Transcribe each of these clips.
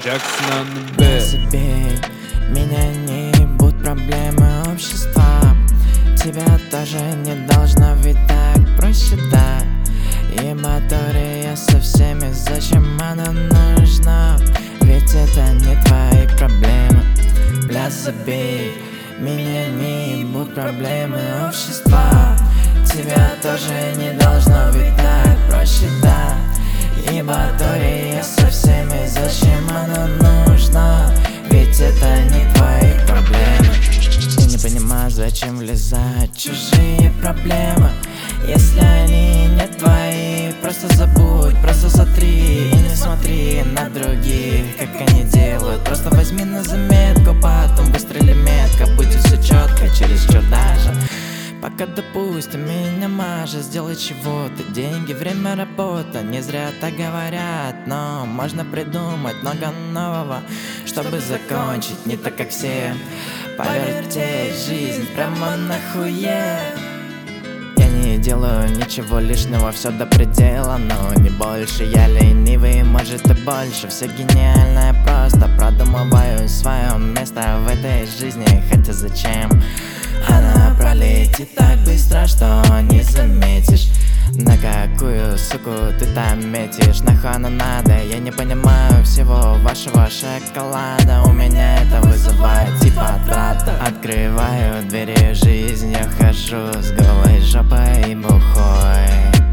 Jackson on the beat. Забей, меня не ебут проблемы общества. Тебя тоже не должно, ведь так проще, да. Ебатория со всеми, зачем она нужна? Ведь это не твои проблемы. Бля, забей, меня не ебут проблемы общества. Тебя тоже не должно, ведь так проще, да. Ебатория со всеми, зачем она нужна? Ведь это не твои проблемы. Я не понимаю, зачем влезать в чужие проблемы, если они не твои. Просто забудь, просто сотри и не смотри на других, как они делают. Просто возьми на заметку, потом выстрели метко. Будет все четко, чересчур даже. Пока, допустим, меня мажет, сделай чего-то. Деньги, время, работа, не зря так говорят. Но можно придумать много нового, чтобы закончить не так, как все. Повертеть жизнь прямо нахуе. Я не делаю ничего лишнего, все до предела, но не больше. Я ленивый, может и больше. Все гениальное, просто продумываю свое место в этой жизни. Хотя зачем? Она пролетит так быстро, что не заметишь. На какую суку ты там метишь? Нахуй она надо? Я не понимаю всего вашего шоколада. У меня это вызывает типа трата. Открываю двери в жизнь, я хожу с голой жопой и бухой.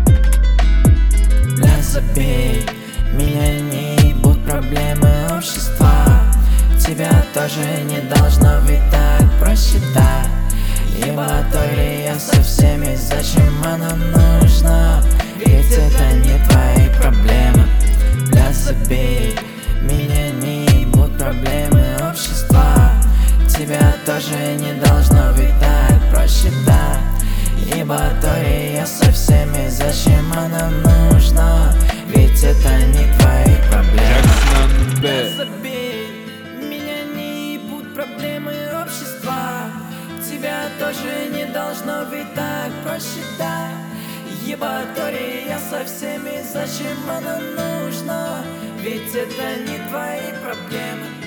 Бля, забей, меня не ебут проблемы общества. Тебя тоже не должно, ведь так проще, да. Ебатория со всеми, зачем она нужна? Ведь это не твои проблемы. Бля, забей, меня не ебут проблемы общества. Тебя тоже не должно, ведь так проще, да. Ебатория со всеми, зачем она нужна? Ведь это не твои проблемы. Jackson on the Бля, beat. забей, меня не ебут проблемы общества. Тебя тоже не должно, ведь так проще, да. Ебатория со всеми, зачем она нужна? Ведь это не твои проблемы.